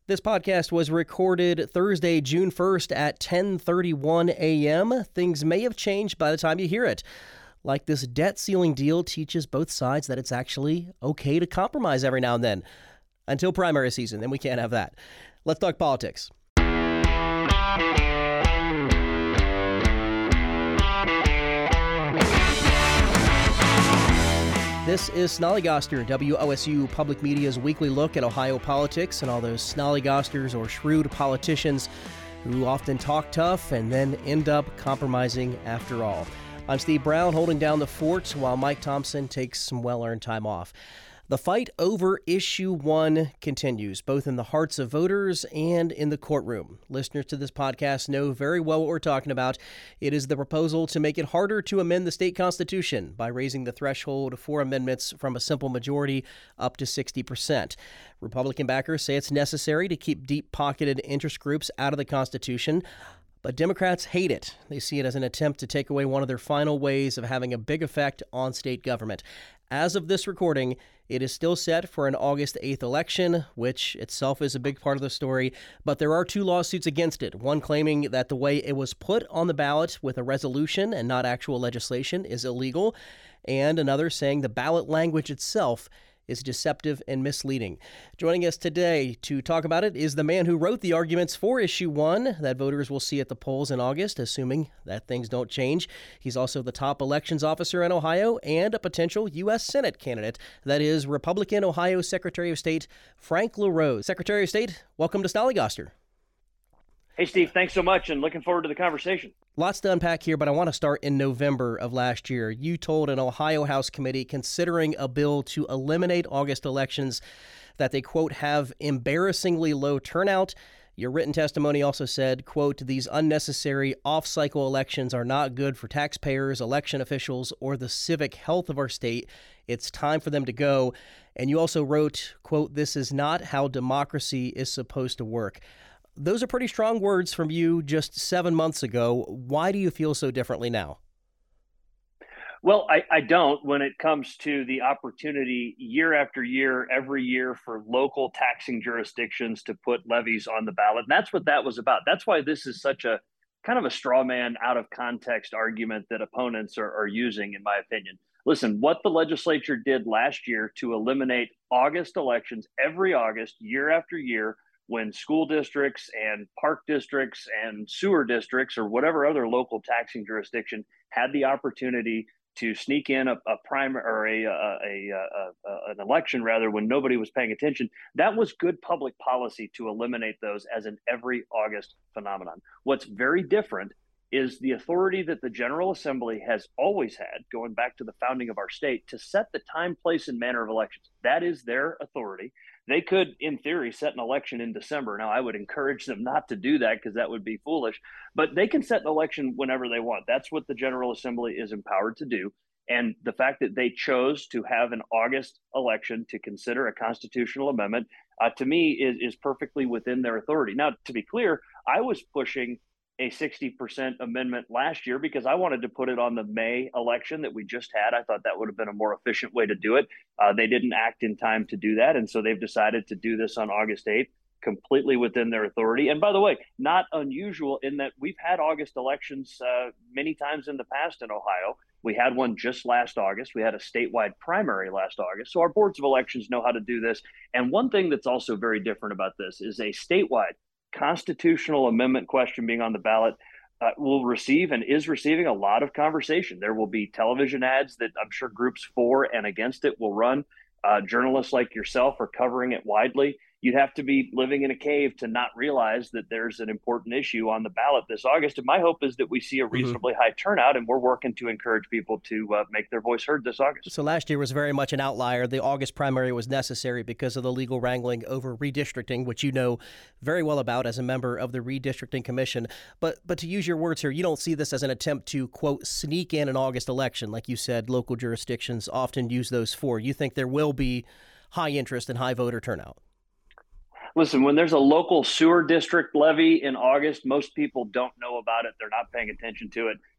This podcast was recorded Thursday, June 1st at 10:31 a.m. Things may have changed by the time you hear it. Like this debt ceiling deal teaches both sides that it's actually okay to compromise every now and then. Until primary season, then we can't have that. Let's talk politics. This is Snollygoster, WOSU Public Media's weekly look at Ohio politics and all those snollygosters or shrewd politicians who often talk tough and then end up compromising after all. I'm Steve Brown, holding down the fort while Mike Thompson takes some well-earned time off. The fight over Issue 1 continues, both in the hearts of voters and in the courtroom. Listeners to this podcast know very well what we're talking about. It is the proposal to make it harder to amend the state constitution by raising the threshold for amendments from a simple majority up to 60%. Republican backers say it's necessary to keep deep-pocketed interest groups out of the Constitution. But Democrats hate it. They see it as an attempt to take away one of their final ways of having a big effect on state government. As of this recording, it is still set for an August 8th election, which itself is a big part of the story. But there are two lawsuits against it, one claiming that the way it was put on the ballot with a resolution and not actual legislation is illegal, and another saying the ballot language itself is deceptive and misleading. Joining us today to talk about it is the man who wrote the arguments for Issue 1 that voters will see at the polls in August, assuming that things don't change. He's also the top elections officer in Ohio and a potential U.S. Senate candidate. That is Republican Ohio Secretary of State Frank LaRose. Secretary of State, welcome to Snollygoster. Hey, Steve, thanks so much, and looking forward to the conversation. Lots to unpack here, but I want to start in November of last year. You told an Ohio House committee considering a bill to eliminate August elections that they, quote, have embarrassingly low turnout. Your written testimony also said, quote, these unnecessary off-cycle elections are not good for taxpayers, election officials, or the civic health of our state. It's time for them to go. And you also wrote, quote, this is not how democracy is supposed to work. Those are pretty strong words from you just 7 months ago. Why do you feel so differently now? Well, I don't when it comes to the opportunity year after year, every year for local taxing jurisdictions to put levies on the ballot. And that's what that was about. That's why this is such a kind of a straw man, out of context argument that opponents are using, in my opinion. Listen, what the legislature did last year to eliminate August elections every August, year after year, when school districts and park districts and sewer districts or whatever other local taxing jurisdiction had the opportunity to sneak in a primary or an election rather when nobody was paying attention, that was good public policy to eliminate those as an every August phenomenon. What's very different is the authority that the General Assembly has always had, going back to the founding of our state, to set the time, place, and manner of elections. That is their authority. They could, in theory, set an election in December. Now, I would encourage them not to do that because that would be foolish, but they can set an election whenever they want. That's what the General Assembly is empowered to do. And the fact that they chose to have an August election to consider a constitutional amendment, to me, is perfectly within their authority. Now, to be clear, I was pushing a 60% amendment last year because I wanted to put it on the May election that we just had. I thought that would have been a more efficient way to do it. They didn't act in time to do that. And so they've decided to do this on August 8th, completely within their authority. And by the way, not unusual in that we've had August elections many times in the past in Ohio. We had one just last August. We had a statewide primary last August. So our boards of elections know how to do this. And one thing that's also very different about this is a statewide constitutional amendment question being on the ballot will receive and is receiving a lot of conversation. There will be television ads that I'm sure groups for and against it will run. Journalists like yourself are covering it widely. You'd have to be living in a cave to not realize that there's an important issue on the ballot this August. And my hope is that we see a reasonably high turnout, and we're working to encourage people to make their voice heard this August. So last year was very much an outlier. The August primary was necessary because of the legal wrangling over redistricting, which you know very well about as a member of the Redistricting Commission. But to use your words here, you don't see this as an attempt to, quote, sneak in an August election. Like you said, local jurisdictions often use those for. You think there will be high interest and high voter turnout? Listen, when there's a local sewer district levy in August, most people don't know about it. They're not paying attention to it.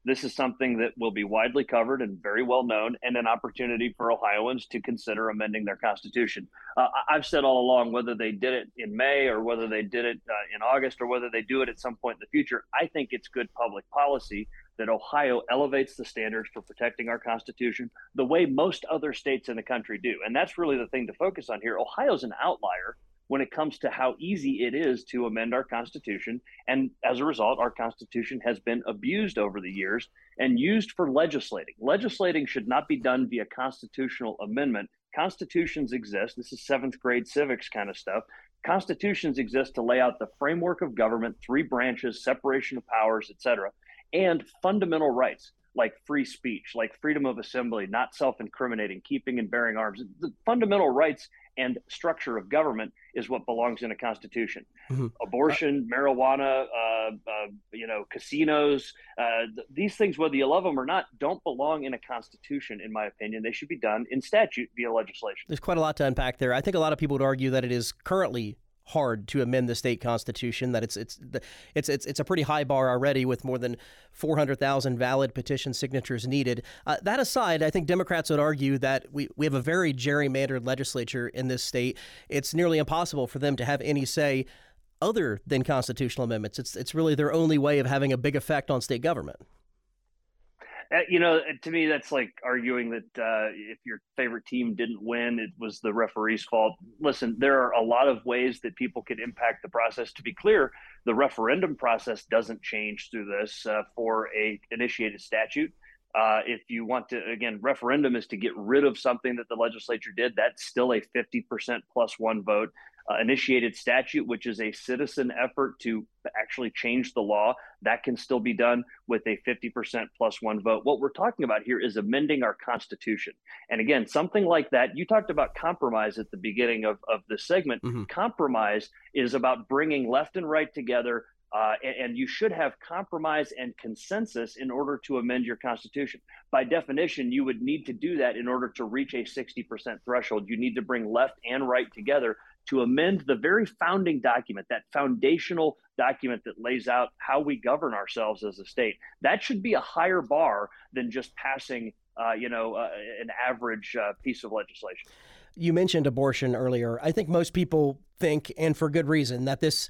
This is something that will be widely covered and very well known, and an opportunity for Ohioans to consider amending their constitution. I've said all along, whether they did it in May or whether they did it in August or whether they do it at some point in the future, I think it's good public policy that Ohio elevates the standards for protecting our Constitution the way most other states in the country do. And that's really the thing to focus on here. Ohio's an outlier when it comes to how easy it is to amend our Constitution. And as a result, our Constitution has been abused over the years and used for legislating. Legislating should not be done via constitutional amendment. Constitutions exist. This is seventh grade civics kind of stuff. Constitutions exist to lay out the framework of government, three branches, separation of powers, et cetera, and fundamental rights like free speech, like freedom of assembly, not self-incriminating, keeping and bearing arms. The fundamental rights and structure of government is what belongs in a constitution. Mm-hmm. Abortion, marijuana, casinos, these things, whether you love them or not, don't belong in a constitution, in my opinion. They should be done in statute via legislation. There's quite a lot to unpack there. I think a lot of people would argue that it is currently hard to amend the state constitution, that it's a pretty high bar already with more than 400,000 valid petition signatures needed. That aside, I think Democrats would argue that we have a very gerrymandered legislature in this state. It's nearly impossible for them to have any say other than constitutional amendments. It's really their only way of having a big effect on state government. To me, that's like arguing that if your favorite team didn't win, it was the referee's fault. Listen, there are a lot of ways that people could impact the process. To be clear, the referendum process doesn't change through this for a initiated statute. If you want to, again, referendum is to get rid of something that the legislature did. That's still a 50% plus one vote. Initiated statute, which is a citizen effort to actually change the law, that can still be done with a 50% plus one vote. What we're talking about here is amending our Constitution. And again, something like that, you talked about compromise at the beginning of this segment. Mm-hmm. Compromise is about bringing left and right together. And you should have compromise and consensus in order to amend your Constitution. By definition, you would need to do that in order to reach a 60% threshold. You need to bring left and right together to amend the very founding document, that foundational document that lays out how we govern ourselves as a state. That should be a higher bar than just passing, an average piece of legislation. You mentioned abortion earlier. I think most people think, and for good reason, that this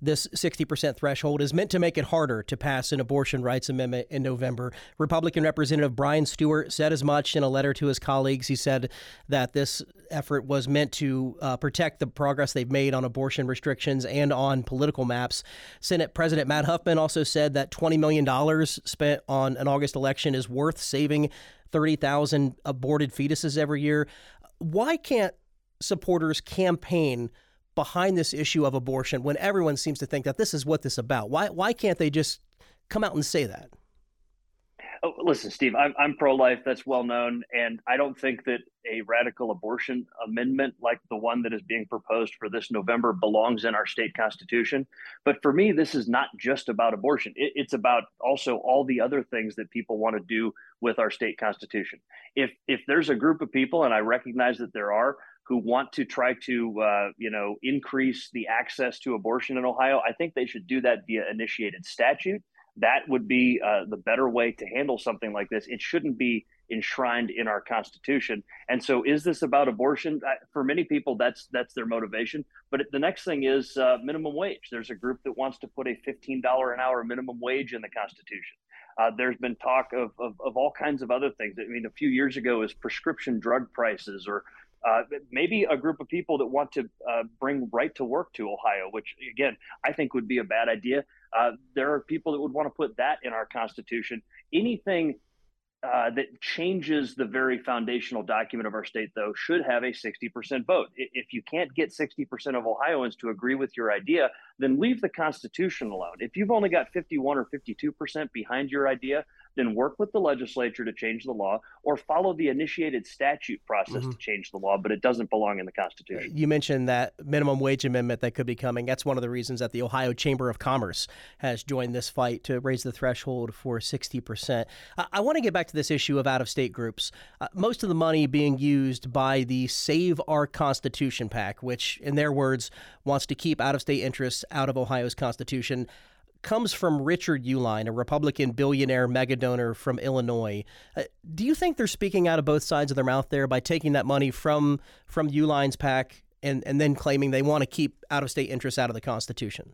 60% threshold is meant to make it harder to pass an abortion rights amendment in November. Republican Representative Brian Stewart said as much in a letter to his colleagues. He said that this effort was meant to protect the progress they've made on abortion restrictions and on political maps. Senate President Matt Huffman also said that $20 million spent on an August election is worth saving 30,000 aborted fetuses every year. Why can't supporters campaign behind this issue of abortion when everyone seems to think that this is what this is about? Why can't they just come out and say that? Oh, listen, Steve, I'm pro-life. That's well known. And I don't think that a radical abortion amendment like the one that is being proposed for this November belongs in our state constitution. But for me, this is not just about abortion. It's about also all the other things that people want to do with our state constitution. If there's a group of people, and I recognize that there are, who want to try to, increase the access to abortion in Ohio, I think they should do that via initiated statute. That would be the better way to handle something like this. It shouldn't be enshrined in our Constitution. And so is this about abortion? For many people, that's their motivation. But the next thing is minimum wage. There's a group that wants to put a $15 an hour minimum wage in the Constitution. There's been talk of all kinds of other things. I mean, a few years ago is prescription drug prices, or maybe a group of people that want to bring right to work to Ohio, which, again, I think would be a bad idea. There are people that would want to put that in our Constitution. Anything that changes the very foundational document of our state, though, should have a 60% vote. If you can't get 60% of Ohioans to agree with your idea, then leave the Constitution alone. If you've only got 51 or 52% behind your idea, then work with the legislature to change the law, or follow the initiated statute process to change the law, but it doesn't belong in the Constitution. You mentioned that minimum wage amendment that could be coming. That's one of the reasons that the Ohio Chamber of Commerce has joined this fight to raise the threshold for 60%. I want to get back to this issue of out-of-state groups. Most of the money being used by the Save Our Constitution PAC, which, in their words, wants to keep out-of-state interests out of Ohio's Constitution, comes from Richard Uihlein, a Republican billionaire mega donor from Illinois. Do you think they're speaking out of both sides of their mouth there by taking that money from Uihlein's PAC and then claiming they want to keep out-of-state interests out of the Constitution?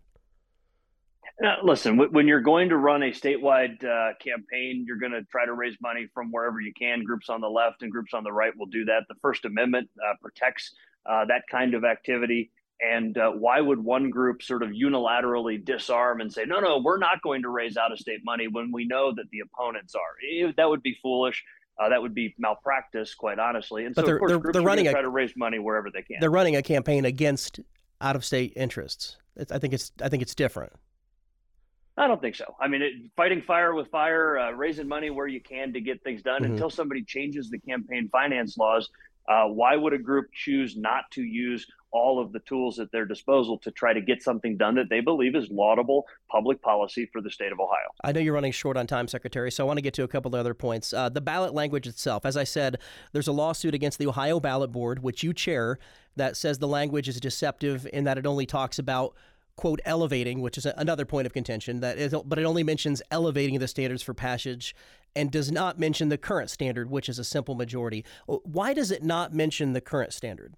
Listen, when you're going to run a statewide campaign, you're going to try to raise money from wherever you can. Groups on the left and groups on the right will do that. The First Amendment protects that kind of activity. And why would one group sort of unilaterally disarm and say, no, we're not going to raise out-of-state money when we know that the opponents are? That would be foolish. That would be malpractice, quite honestly. And but so, of course, groups they're running try to raise money wherever they can. They're running a campaign against out-of-state interests. I think it's different. I don't think so. I mean, fighting fire with fire, raising money where you can to get things done until somebody changes the campaign finance laws. Why would a group choose not to use all of the tools at their disposal to try to get something done that they believe is laudable public policy for the state of Ohio? I know you're running short on time, Secretary, so I want to get to a couple of other points. The ballot language itself, as I said, there's a lawsuit against the Ohio Ballot Board, which you chair, that says the language is deceptive in that it only talks about, quote, elevating, which is another point of contention, but it only mentions elevating the standards for passage and does not mention the current standard, which is a simple majority. Why does it not mention the current standard?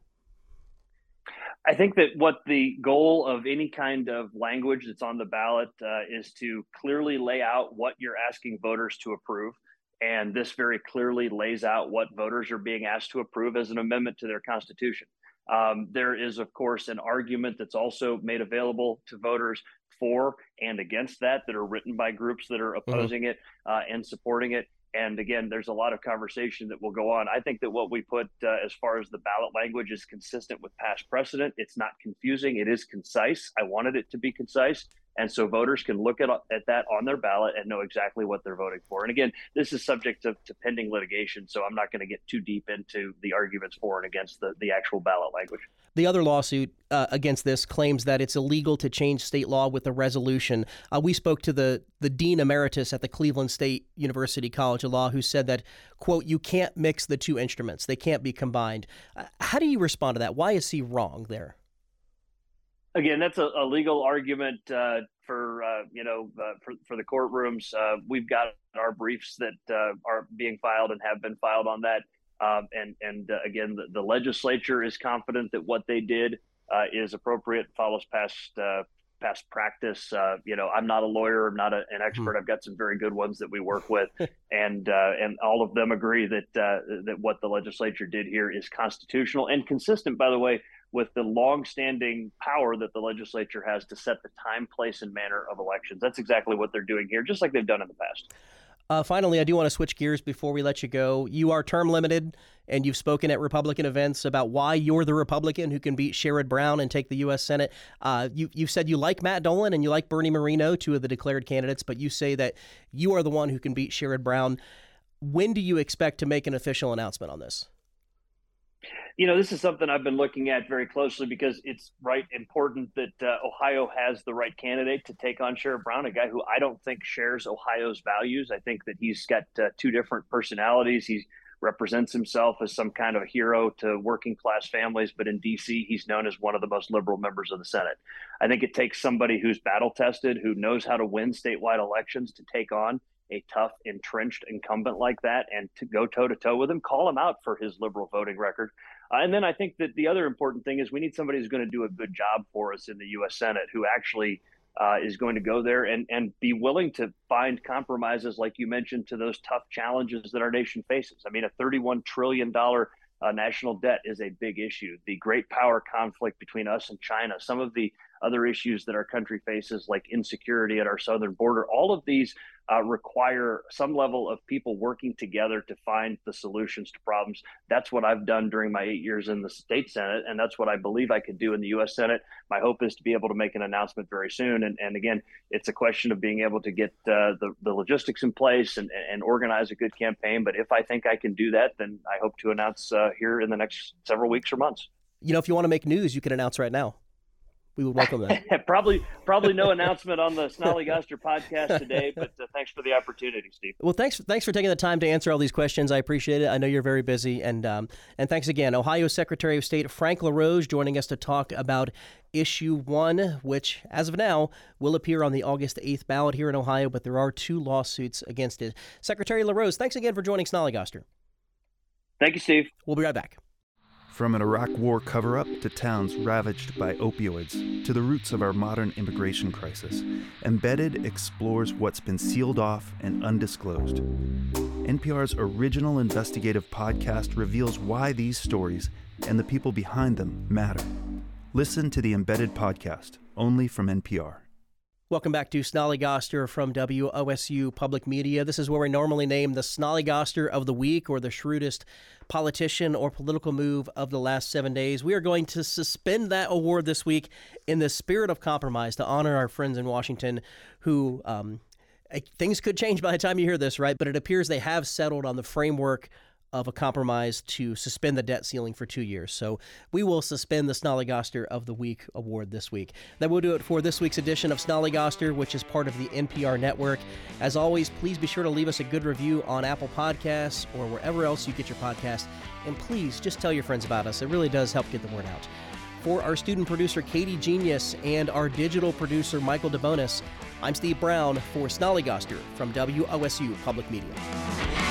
I think that what the goal of any kind of language that's on the ballot is to clearly lay out what you're asking voters to approve. And this very clearly lays out what voters are being asked to approve as an amendment to their Constitution. There is, of course, an argument that's also made available to voters for and against that are written by groups that are opposing it and supporting it. And again, there's a lot of conversation that will go on. I think that what we put as far as the ballot language is consistent with past precedent. It's not confusing. It is concise. I wanted it to be concise. And so voters can look at that on their ballot and know exactly what they're voting for. And again, this is subject to pending litigation, so I'm not going to get too deep into the arguments for and against the actual ballot language. The other lawsuit against this claims that it's illegal to change state law with a resolution. We spoke to the Dean Emeritus at the Cleveland State University College of Law, who said that, quote, you can't mix the two instruments. They can't be combined. How do you respond to that? Why is he wrong there? Again, that's a legal argument for the courtrooms. We've got our briefs that are being filed and have been filed on that. Again, the legislature is confident that what they did is appropriate, follows past practice. I'm not a lawyer. I'm not an expert. I've got some very good ones that we work with, and all of them agree that what the legislature did here is constitutional and consistent, by the way, with the longstanding power that the legislature has to set the time, place, and manner of elections. That's exactly what they're doing here, just like they've done in the past. Finally, I do want to switch gears before we let you go. You are term limited, and you've spoken at Republican events about why you're the Republican who can beat Sherrod Brown and take the U.S. Senate. You've said you like Matt Dolan and you like Bernie Moreno, two of the declared candidates, but you say that you are the one who can beat Sherrod Brown. When do you expect to make an official announcement on this? This is something I've been looking at very closely because it's important that Ohio has the right candidate to take on Sherrod Brown, a guy who I don't think shares Ohio's values. I think that he's got two different personalities. He represents himself as some kind of hero to working class families, but in D.C., he's known as one of the most liberal members of the Senate. I think it takes somebody who's battle tested, who knows how to win statewide elections to take on a tough, entrenched incumbent like that and to go toe-to-toe with him, call him out for his liberal voting record. And then I think that the other important thing is we need somebody who's going to do a good job for us in the U.S. Senate, who actually is going to go there and be willing to find compromises, like you mentioned, to those tough challenges that our nation faces. I mean, a $31 trillion national debt is a big issue. The great power conflict between us and China, some of the other issues that our country faces, like insecurity at our southern border, all of these require some level of people working together to find the solutions to problems. That's what I've done during my 8 years in the state Senate, and that's what I believe I could do in the U.S. Senate. My hope is to be able to make an announcement very soon. And again, it's a question of being able to get the logistics in place and organize a good campaign. But if I think I can do that, then I hope to announce here in the next several weeks or months. If you want to make news, you can announce right now. We would welcome that. Probably no announcement on the Snollygoster podcast today, but thanks for the opportunity, Steve. Well, thanks for taking the time to answer all these questions. I appreciate it. I know you're very busy, and thanks again. Ohio Secretary of State Frank LaRose joining us to talk about Issue 1, which, as of now, will appear on the August 8th ballot here in Ohio, but there are 2 lawsuits against it. Secretary LaRose, thanks again for joining Snollygoster. Thank you, Steve. We'll be right back. From an Iraq War cover-up to towns ravaged by opioids to the roots of our modern immigration crisis, Embedded explores what's been sealed off and undisclosed. NPR's original investigative podcast reveals why these stories and the people behind them matter. Listen to the Embedded podcast, only from NPR. Welcome back to Snollygoster from WOSU Public Media. This is where we normally name the Snollygoster of the week or the shrewdest politician or political move of the last 7 days. We are going to suspend that award this week in the spirit of compromise to honor our friends in Washington who, things could change by the time you hear this, right? But it appears they have settled on the framework of a compromise to suspend the debt ceiling for 2 years. So we will suspend the Snollygoster of the Week award this week. That will do it for this week's edition of Snollygoster, which is part of the NPR network. As always, please be sure to leave us a good review on Apple Podcasts or wherever else you get your podcast. And please just tell your friends about us. It really does help get the word out. For our student producer, Katie Genius, and our digital producer, Michael DeBonis, I'm Steve Brown for Snollygoster from WOSU Public Media.